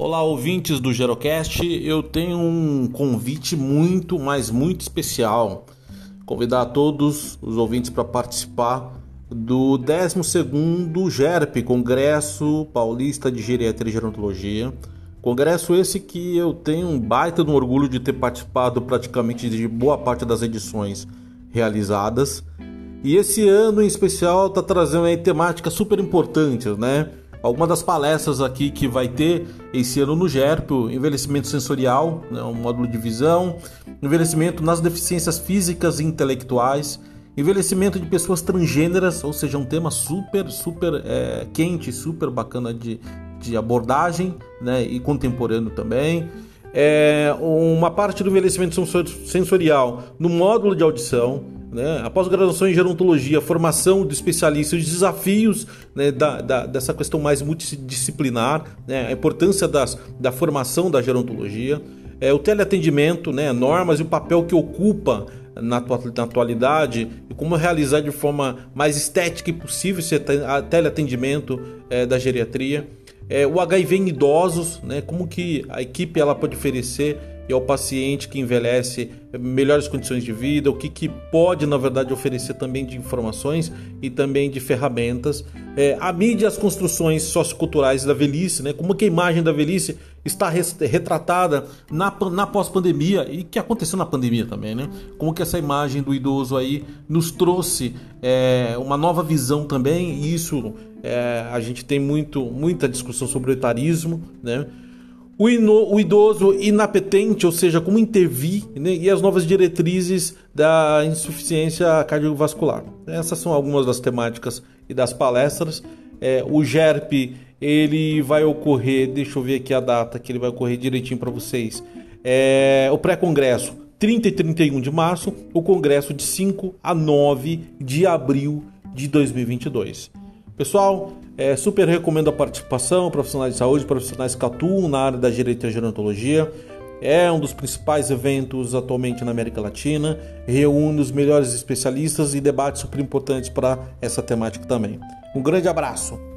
Olá, ouvintes do Gerocast. Eu tenho um convite muito especial. Convidar todos os ouvintes para participar do 12º GERP, Congresso Paulista de Geriatria e Gerontologia. Congresso esse que eu tenho um baita de um orgulho de ter participado praticamente de boa parte das edições realizadas. E esse ano em especial está trazendo aí temáticas super importantes, né? Algumas das palestras aqui que vai ter esse ano no GERP: envelhecimento sensorial, né, um módulo de visão, envelhecimento nas deficiências físicas e intelectuais, envelhecimento de pessoas transgêneras, ou seja, um tema super quente, super bacana de abordagem, né, e contemporâneo também. Uma parte do envelhecimento sensorial no módulo de audição, né? A pós-graduação em gerontologia, a formação do especialista, os desafios, né, dessa questão mais multidisciplinar, né, a importância da formação da gerontologia, o teleatendimento, né, normas e o papel que ocupa na atualidade e como realizar de forma mais estética e possível esse teleatendimento da geriatria, o HIV em idosos, né, como que a equipe ela pode oferecer e ao paciente que envelhece melhores condições de vida, o que pode na verdade oferecer também de informações e também de ferramentas, a mídia e as construções socioculturais da velhice, né, como que a imagem da velhice está retratada na pós-pandemia e que aconteceu na pandemia também, né, como que essa imagem do idoso aí nos trouxe uma nova visão também, e isso a gente tem muita discussão sobre o etarismo, né? O idoso inapetente, ou seja, como intervir, né? E as novas diretrizes da insuficiência cardiovascular. Essas são algumas das temáticas e das palestras. O GERP ele vai ocorrer, deixa eu ver aqui a data que ele vai ocorrer direitinho para vocês. O pré-congresso 30 e 31 de março, o congresso de 5 a 9 de abril de 2022. Pessoal, super recomendo a participação, profissionais de saúde, profissionais que atuam na área da geriatria e gerontologia. É um dos principais eventos atualmente na América Latina, reúne os melhores especialistas e debates super importantes para essa temática também. Um grande abraço!